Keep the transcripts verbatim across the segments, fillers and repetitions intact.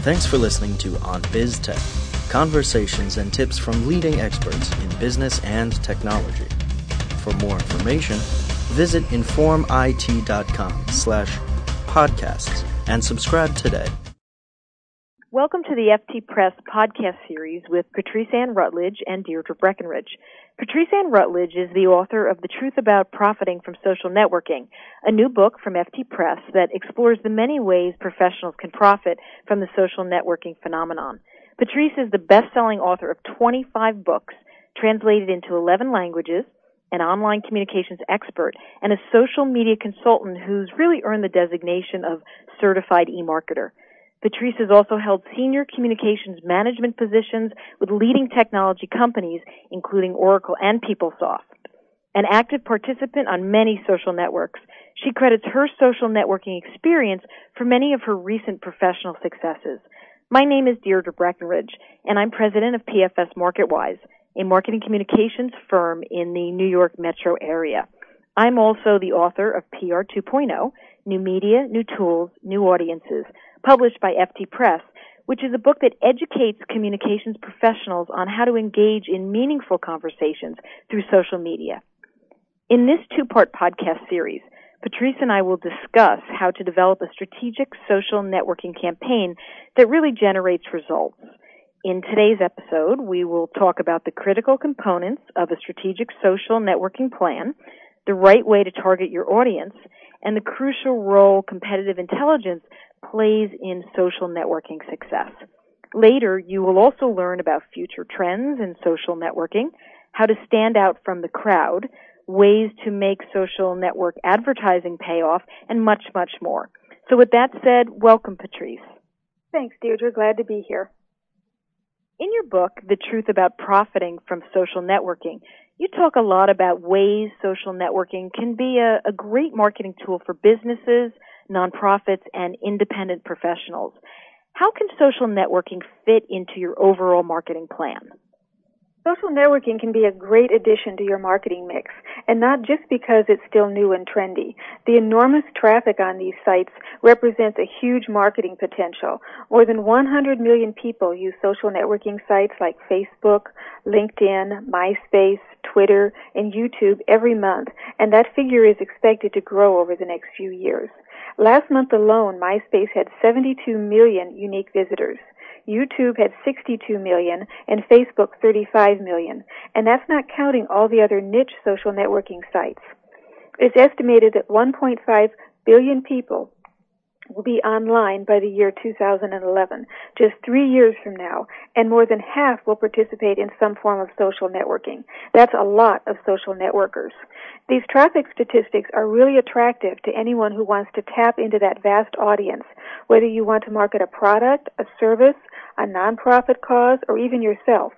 Thanks for listening to On Biz Tech, conversations and tips from leading experts in business and technology. For more information, visit informit.com slash podcasts and subscribe today. Welcome to the F T Press podcast series with Patrice Ann Rutledge and Deirdre Breckenridge. Patrice Ann Rutledge is the author of The Truth About Profiting from Social Networking, a new book from F T Press that explores the many ways professionals can profit from the social networking phenomenon. Patrice is the best-selling author of twenty-five books, translated into eleven languages, an online communications expert, and a social media consultant who's really earned the designation of certified e-marketer. Patrice has also held senior communications management positions with leading technology companies, including Oracle and PeopleSoft. An active participant on many social networks, she credits her social networking experience for many of her recent professional successes. My name is Deirdre Breckenridge, and I'm president of P F S MarketWise, a marketing communications firm in the New York metro area. I'm also the author of P R two point oh, New Media, New Tools, New Audiences, published by F T Press, which is a book that educates communications professionals on how to engage in meaningful conversations through social media. In this two-part podcast series, Patrice and I will discuss how to develop a strategic social networking campaign that really generates results. In today's episode, we will talk about the critical components of a strategic social networking plan, the right way to target your audience, and the crucial role competitive intelligence plays in social networking success. Later, you will also learn about future trends in social networking, how to stand out from the crowd, ways to make social network advertising pay off, and much, much more. So with that said, welcome, Patrice. Thanks, Deirdre. Glad to be here. In your book, The Truth About Profiting from Social Networking, you talk a lot about ways social networking can be a, a great marketing tool for businesses, nonprofits, and independent professionals. How can social networking fit into your overall marketing plan? Social networking can be a great addition to your marketing mix, and not just because it's still new and trendy. The enormous traffic on these sites represents a huge marketing potential. More than one hundred million people use social networking sites like Facebook, LinkedIn, MySpace, Twitter, and YouTube every month, and that figure is expected to grow over the next few years. Last month alone, MySpace had seventy-two million unique visitors. YouTube had sixty-two million, and Facebook thirty-five million, and that's not counting all the other niche social networking sites. It's estimated that one point five billion people will be online by the year two thousand eleven, just three years from now, and more than half will participate in some form of social networking. That's a lot of social networkers. These traffic statistics are really attractive to anyone who wants to tap into that vast audience, whether you want to market a product, a service, a nonprofit cause, or even yourself.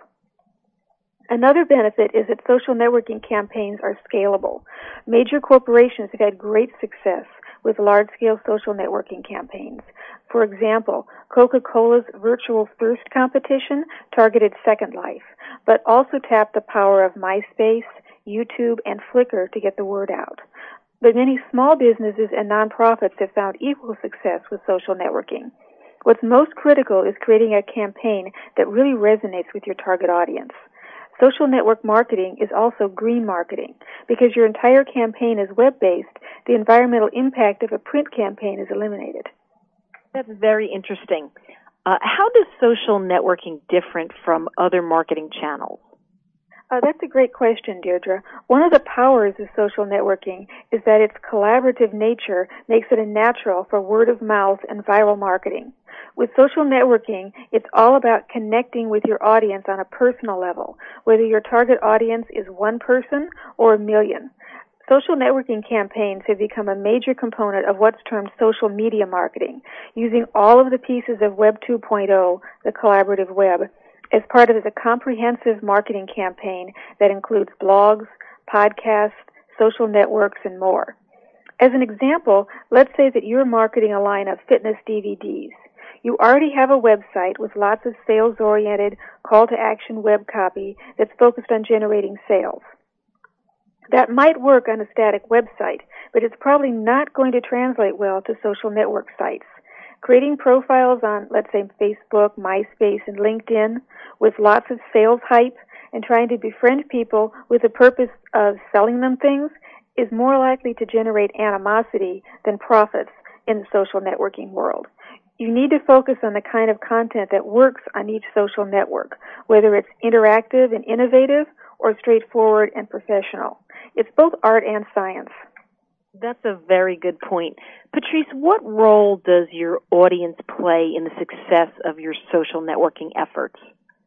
Another benefit is that social networking campaigns are scalable. Major corporations have had great success with large-scale social networking campaigns. For example, Coca-Cola's virtual thirst competition targeted Second Life, but also tapped the power of MySpace, YouTube, and Flickr to get the word out. But many small businesses and nonprofits have found equal success with social networking. What's most critical is creating a campaign that really resonates with your target audience. Social network marketing is also green marketing. Because your entire campaign is web-based, the environmental impact of a print campaign is eliminated. That's very interesting. Uh, how does social networking different from other marketing channels? Uh, that's a great question, Deirdre. One of the powers of social networking is that its collaborative nature makes it a natural for word of mouth and viral marketing. With social networking, it's all about connecting with your audience on a personal level, whether your target audience is one person or a million. Social networking campaigns have become a major component of what's termed social media marketing, using all of the pieces of Web two point oh, the collaborative web, as part of a comprehensive marketing campaign that includes blogs, podcasts, social networks, and more. As an example, let's say that you're marketing a line of fitness D V Ds. You already have a website with lots of sales-oriented, call-to-action web copy that's focused on generating sales. That might work on a static website, but it's probably not going to translate well to social network sites. Creating profiles on, let's say, Facebook, MySpace, and LinkedIn with lots of sales hype and trying to befriend people with the purpose of selling them things is more likely to generate animosity than profits in the social networking world. You need to focus on the kind of content that works on each social network, whether it's interactive and innovative or straightforward and professional. It's both art and science. That's a very good point. Patrice, what role does your audience play in the success of your social networking efforts?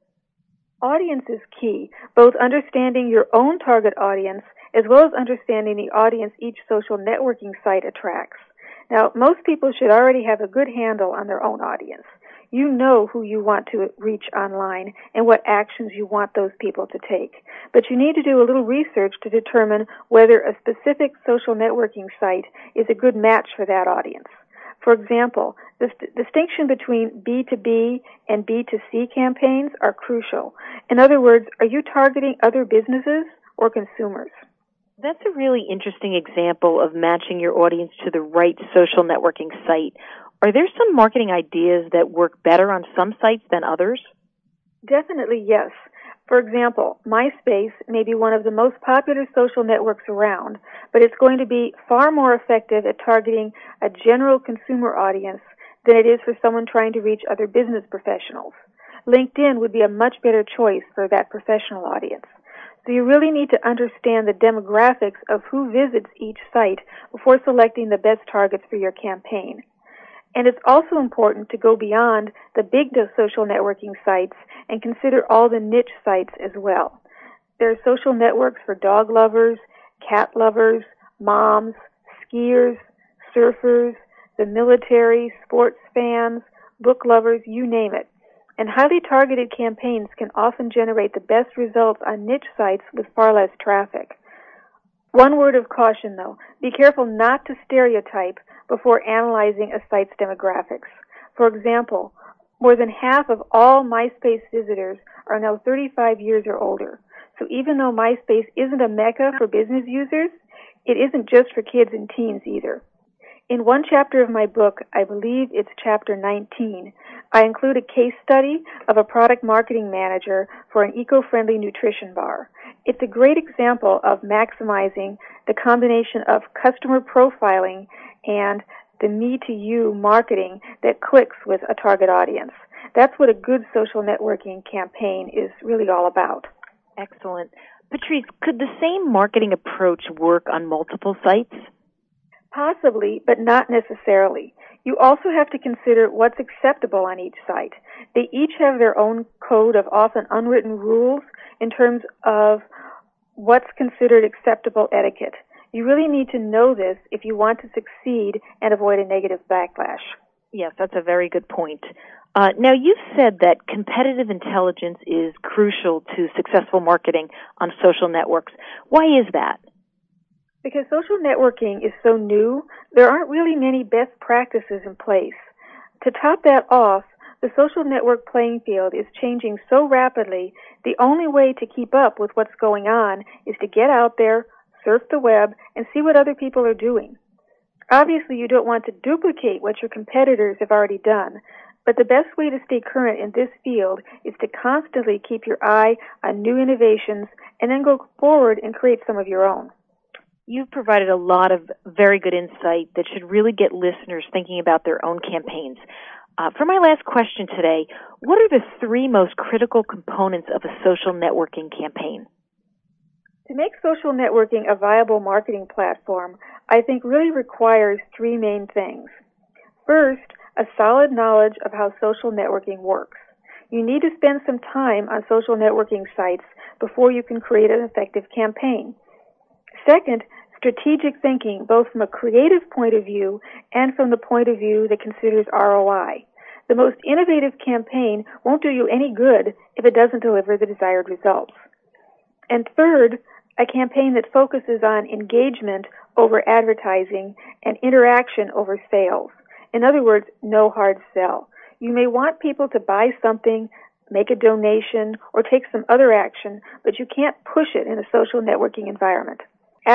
Audience is key, both understanding your own target audience as well as understanding the audience each social networking site attracts. Now, most people should already have a good handle on their own audience. You know who you want to reach online and what actions you want those people to take. But you need to do a little research to determine whether a specific social networking site is a good match for that audience. For example, the st- distinction between B two B and B two C campaigns are crucial. In other words, are you targeting other businesses or consumers? That's a really interesting example of matching your audience to the right social networking site. Are there some marketing ideas that work better on some sites than others? Definitely, yes. For example, MySpace may be one of the most popular social networks around, but it's going to be far more effective at targeting a general consumer audience than it is for someone trying to reach other business professionals. LinkedIn would be a much better choice for that professional audience. So you really need to understand the demographics of who visits each site before selecting the best targets for your campaign. And it's also important to go beyond the big social networking sites and consider all the niche sites as well. There are social networks for dog lovers, cat lovers, moms, skiers, surfers, the military, sports fans, book lovers, you name it. And highly targeted campaigns can often generate the best results on niche sites with far less traffic. One word of caution, though. Be careful not to stereotype before analyzing a site's demographics. For example, more than half of all MySpace visitors are now thirty-five years or older. So even though MySpace isn't a mecca for business users, it isn't just for kids and teens either. In one chapter of my book, I believe it's chapter nineteen, I include a case study of a product marketing manager for an eco-friendly nutrition bar. It's a great example of maximizing the combination of customer profiling and the me-to-you marketing that clicks with a target audience. That's what a good social networking campaign is really all about. Excellent. Patrice, could the same marketing approach work on multiple sites? Possibly, but not necessarily. You also have to consider what's acceptable on each site. They each have their own code of often unwritten rules in terms of what's considered acceptable etiquette. You really need to know this if you want to succeed and avoid a negative backlash. Yes, that's a very good point. Uh, now, you've said that competitive intelligence is crucial to successful marketing on social networks. Why is that? Because social networking is so new, there aren't really many best practices in place. To top that off, the social network playing field is changing so rapidly, the only way to keep up with what's going on is to get out there, surf the web, and see what other people are doing. Obviously, you don't want to duplicate what your competitors have already done, but the best way to stay current in this field is to constantly keep your eye on new innovations and then go forward and create some of your own. You've provided a lot of very good insight that should really get listeners thinking about their own campaigns. Uh, for my last question today, what are the three most critical components of a social networking campaign? To make social networking a viable marketing platform, I think really requires three main things. First, a solid knowledge of how social networking works. You need to spend some time on social networking sites before you can create an effective campaign. Second, strategic thinking, both from a creative point of view and from the point of view that considers R O I. The most innovative campaign won't do you any good if it doesn't deliver the desired results. And third, a campaign that focuses on engagement over advertising and interaction over sales. In other words, no hard sell. You may want people to buy something, make a donation, or take some other action, but you can't push it in a social networking environment.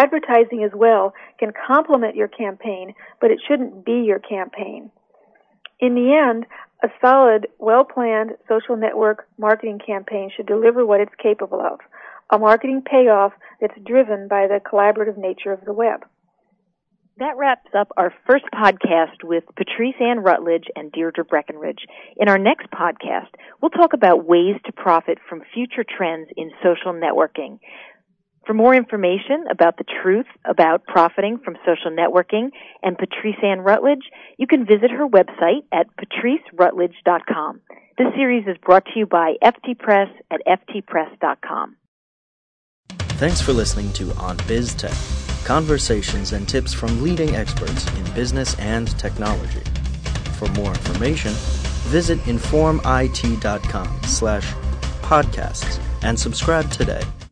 Advertising as well can complement your campaign, but it shouldn't be your campaign. In the end, a solid, well-planned social network marketing campaign should deliver what it's capable of, a marketing payoff that's driven by the collaborative nature of the web. That wraps up our first podcast with Patrice Ann Rutledge and Deirdre Breckenridge. In our next podcast, we'll talk about ways to profit from future trends in social networking. For more information about the truth about profiting from social networking and Patrice Ann Rutledge, you can visit her website at patrice rutledge dot com. This series is brought to you by F T Press at f t press dot com. Thanks for listening to On BizTech, conversations and tips from leading experts in business and technology. For more information, visit inform I T dot com slash podcasts and subscribe today.